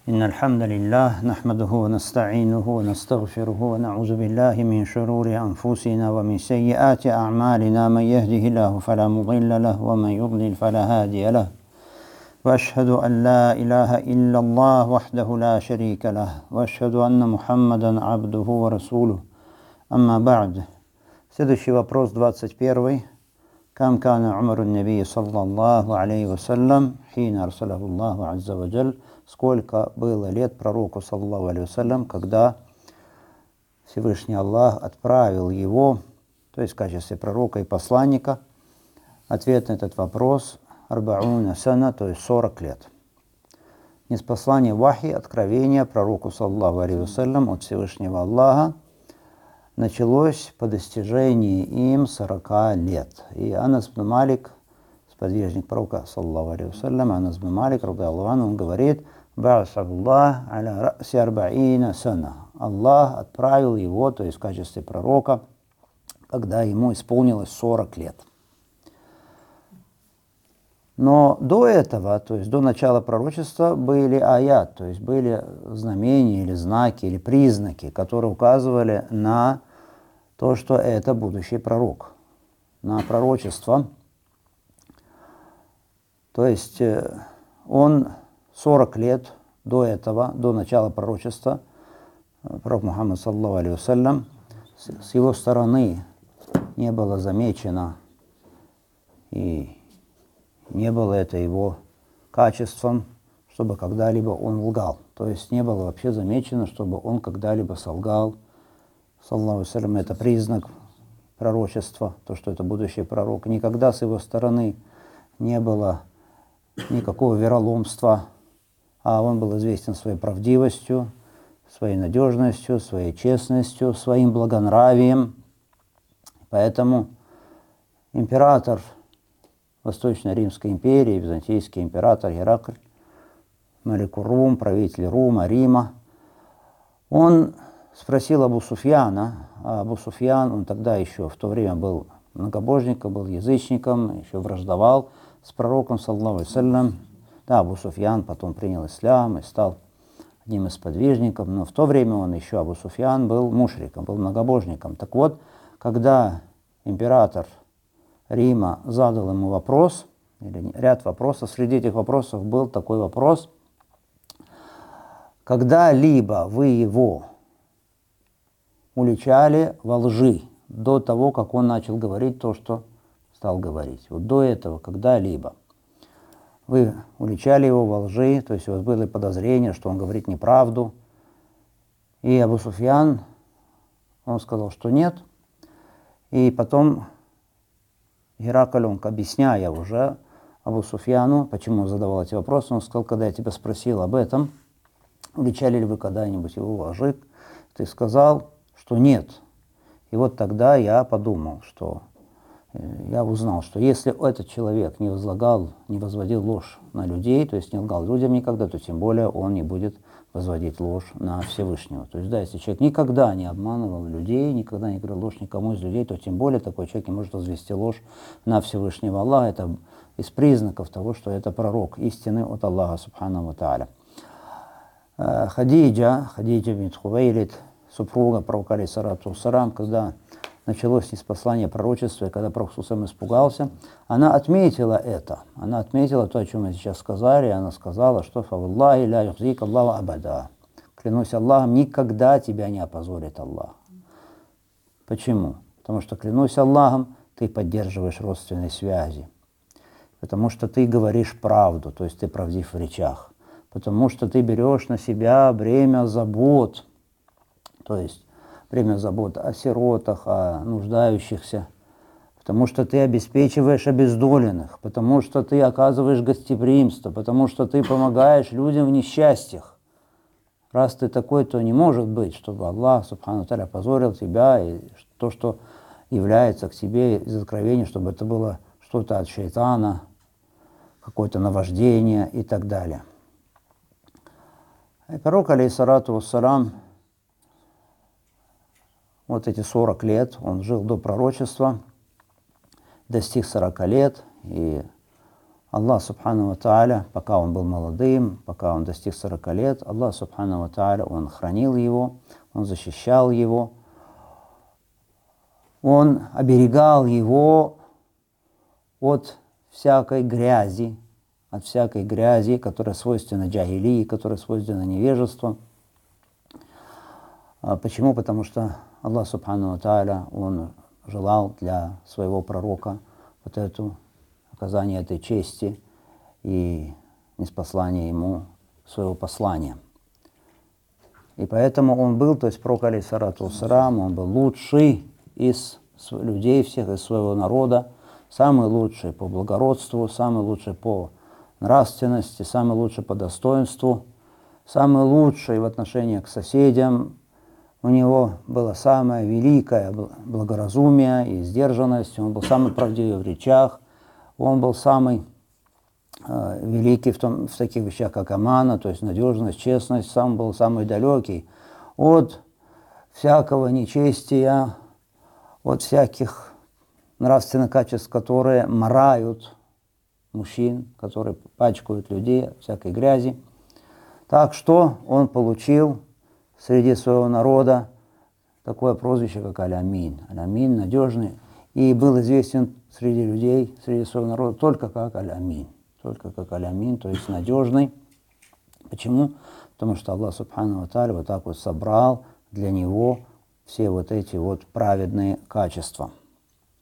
إن الحمد لله نحمده ونستعينه ونستغفره ونعوذ بالله من شرور أنفسنا ومن سيئات أعمالنا من يهده الله فلا مضل له ومن يضلل فلا هادي له وأشهد أن لا إله إلا الله وحده لا شريك له وأشهد أن محمدا عبده ورسوله أما بعد. Следующий вопрос, 21. Кам кана умру наби саллаллаху алейхи вассалям хина арсалаху Аллаху азза ва джаль. Сколько было лет пророку саллаллаху алейхи вассалям, когда Всевышний Аллах отправил его, то есть в качестве пророка и посланника? Ответ на этот вопрос арбауна сана, то есть 40 лет. Ниспослание вахи, откровения пророку саллаллаху алейхи вассалям от Всевышнего Аллаха началось по достижении им 40 лет. И Анас бн Малик, сподвижник пророка, саллаллаху алейхи вассалям, Анас бн Малик, радиаллаху анху, он говорит: «Ба'асаллах аля ра'си арба'ина сана». Аллах отправил его, то есть в качестве пророка, когда ему исполнилось 40 лет. Но до этого, то есть до начала пророчества, были аят, то есть были знамения или знаки, или признаки, которые указывали на то, что это будущий пророк, на пророчество. То есть он 40 лет до этого, до начала пророчества, пророк Мухаммад саллаллаху алейхи вассалям, с его стороны не было замечено и не было это его качеством, чтобы когда-либо он лгал. То есть не было вообще замечено, чтобы он когда-либо солгал. Саллаллаху алейхи вассалям, это признак пророчества, то, что это будущий пророк. Никогда с его стороны не было никакого вероломства, а он был известен своей правдивостью, своей надежностью, своей честностью, своим благонравием. Поэтому император Восточно-Римской империи, византийский император Геракль, Малик Рум, правитель Рума, Рима, он спросил Абу Суфьяна, а Абу Суфьян, он тогда еще в то время был многобожником, был язычником, еще враждовал с пророком, саллаллаху алейхи вассалям. Да, Абу Суфьян потом принял ислам и стал одним из подвижников, но в то время он еще, Абу Суфьян, был мушриком, был многобожником. Так вот, когда император Рима задал ему вопрос, или ряд вопросов, среди этих вопросов был такой вопрос: когда-либо вы его уличали во лжи до того, как он начал говорить то, что стал говорить? Вот до этого, когда-либо вы уличали его во лжи, то есть у вас было подозрение, что он говорит неправду. И Абу Суфьян, он сказал, что нет. И потом Геракль, он, объясняя уже Абу Суфьяну, почему он задавал эти вопросы, он сказал: когда я тебя спросил об этом, уличали ли вы когда-нибудь его во лжи, ты сказал, что нет. И вот тогда я подумал, что я узнал, что если этот человек не возлагал, не возводил ложь на людей, то есть не лгал людям никогда, то тем более он не будет возводить ложь на Всевышнего. То есть, да, если человек никогда не обманывал людей, никогда не говорил ложь никому из людей, то тем более такой человек не может возвести ложь на Всевышнего Аллаха. Это из признаков того, что это пророк истины от Аллаха субхану ва тааля. Хадиджа бинт Хувейлид, супруга пророка алейхиссалату вассалям, когда началось ниспослание пророчества, и когда пророк сам испугался, она отметила это. Она отметила то, о чем мы сейчас сказали, и она сказала, что «Фаваллахи ля юхзик Аллаху абада». Клянусь Аллахом, никогда тебя не опозорит Аллах. Почему? Потому что, клянусь Аллахом, ты поддерживаешь родственные связи. Потому что ты говоришь правду, то есть ты правдив в речах. Потому что ты берешь на себя бремя забот, то есть бремя забот о сиротах, о нуждающихся, потому что ты обеспечиваешь обездоленных, потому что ты оказываешь гостеприимство, потому что ты помогаешь людям в несчастьях. Раз ты такой, то не может быть, чтобы Аллах, субхану тааля, опозорил тебя, и то, что является к тебе из откровения, чтобы это было что-то от шайтана, какое-то наваждение и так далее. И пророк, алейхиссалату вассалям, вот эти 40 лет, он жил до пророчества, достиг 40 лет, и Аллах Субхану ва Тааля, пока он был молодым, пока он достиг 40 лет, Аллах Субхану ва Тааля, он хранил его, он защищал его, он оберегал его от всякой грязи, которая свойственна джахилии, которая свойственна невежеству. Почему? Потому что Аллах Субхану ва Тааля, он желал для своего пророка вот это оказание этой чести и ниспослание ему своего послания. И поэтому он был, то есть пророк алейхиссалату вассалам, он был лучший из людей всех, из своего народа, самый лучший по благородству, самый лучший по нравственности, самый лучший по достоинству, самый лучший в отношении к соседям. У него было самое великое благоразумие и сдержанность, он был самый правдивый в речах, он был самый великий в таких вещах, как амана, то есть надежность, честность, сам был самый далекий от всякого нечестия, от всяких нравственных качеств, которые марают мужчин, которые пачкают людей, всякой грязи. Так что он получил среди своего народа такое прозвище, как Аль-Амин. Аль-Амин, надежный, и был известен среди людей, среди своего народа только как Аль-Амин. Только как Аль-Амин, то есть надежный. Почему? Потому что Аллах Субхану ва Тааля вот так вот собрал для него все вот эти вот праведные качества.